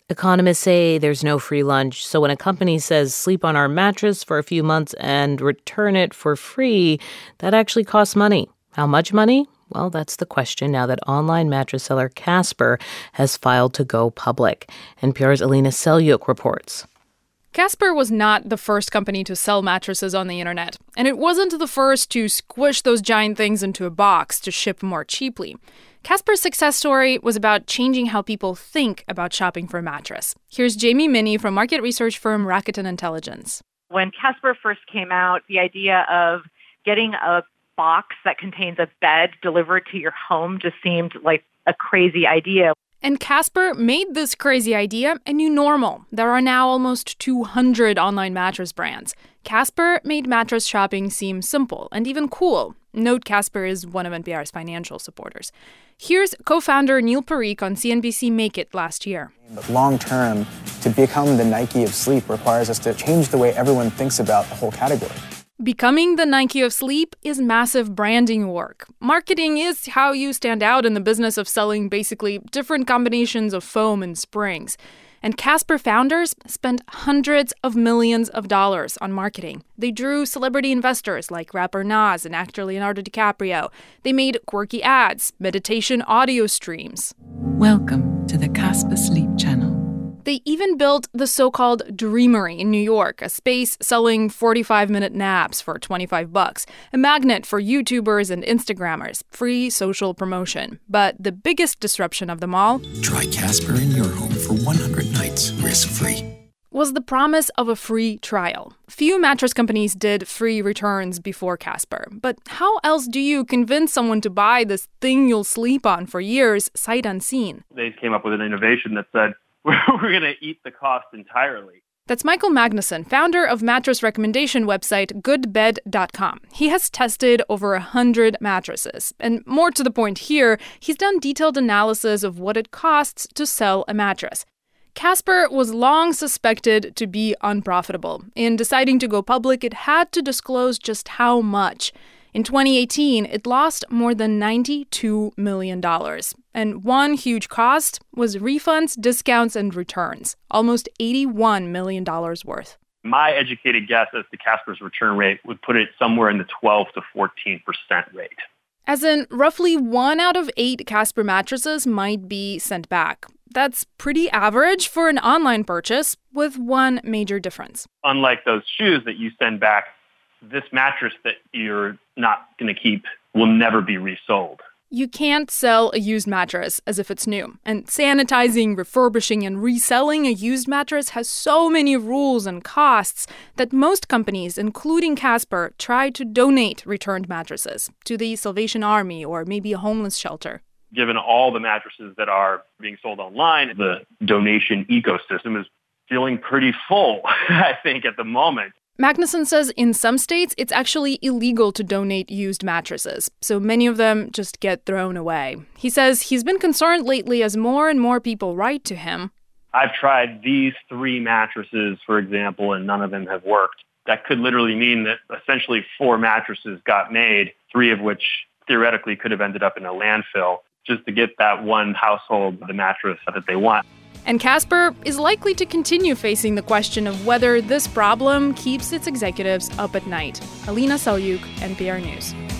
Economists say there's no free lunch, so when a company says sleep on our mattress for a few months and return it for free, that actually costs money. How much money? Well, that's the question now that online mattress seller Casper has filed to go public. NPR's Alina Selyuk reports. Casper was not the first company to sell mattresses on the internet, and it wasn't the first to squish those giant things into a box to ship more cheaply. Casper's success story was about changing how people think about shopping for a mattress. Here's Jamie Minnie from market research firm Rakuten Intelligence. When Casper first came out, the idea of getting a box that contains a bed delivered to your home just seemed like a crazy idea. And Casper made this crazy idea a new normal. There are now almost 200 online mattress brands. Casper made mattress shopping seem simple and even cool. Note Casper is one of NPR's financial supporters. Here's co-founder Neil Parikh on CNBC Make It last year. But long term, to become the Nike of sleep requires us to change the way everyone thinks about the whole category. Becoming the Nike of sleep is massive branding work. Marketing is how you stand out in the business of selling basically different combinations of foam and springs. And Casper founders spent hundreds of millions of dollars on marketing. They drew celebrity investors like rapper Nas and actor Leonardo DiCaprio. They made quirky ads, meditation audio streams. Welcome to the Casper Sleep Channel. They even built the so-called Dreamery in New York, a space selling 45-minute naps for $25, a magnet for YouTubers and Instagrammers, free social promotion. But the biggest disruption of them all, try Casper in your home for 100 nights, risk-free, was the promise of a free trial. Few mattress companies did free returns before Casper. But how else do you convince someone to buy this thing you'll sleep on for years, sight unseen? They came up with an innovation that said, we're going to eat the cost entirely. That's Michael Magnuson, founder of mattress recommendation website goodbed.com. He has tested over 100 mattresses. And more to the point here, he's done detailed analysis of what it costs to sell a mattress. Casper was long suspected to be unprofitable. In deciding to go public, it had to disclose just how much. In 2018, it lost more than $92 million. And one huge cost was refunds, discounts, and returns, almost $81 million worth. My educated guess as to Casper's return rate would put it somewhere in the 12 to 14% rate. As in, roughly 1 out of 8 Casper mattresses might be sent back. That's pretty average for an online purchase, with one major difference. Unlike those shoes that you send back, this mattress that you're not going to keep will never be resold. You can't sell a used mattress as if it's new. And sanitizing, refurbishing, and reselling a used mattress has so many rules and costs that most companies, including Casper, try to donate returned mattresses to the Salvation Army or maybe a homeless shelter. Given all the mattresses that are being sold online, the donation ecosystem is feeling pretty full, I think, at the moment. Magnuson says in some states, it's actually illegal to donate used mattresses, so many of them just get thrown away. He says he's been concerned lately as more and more people write to him. I've tried these 3 mattresses, for example, and none of them have worked. That could literally mean that essentially 4 mattresses got made, 3 of which theoretically could have ended up in a landfill, just to get that one household the mattress that they want. And Casper is likely to continue facing the question of whether this problem keeps its executives up at night. Alina Selyuk, NPR News.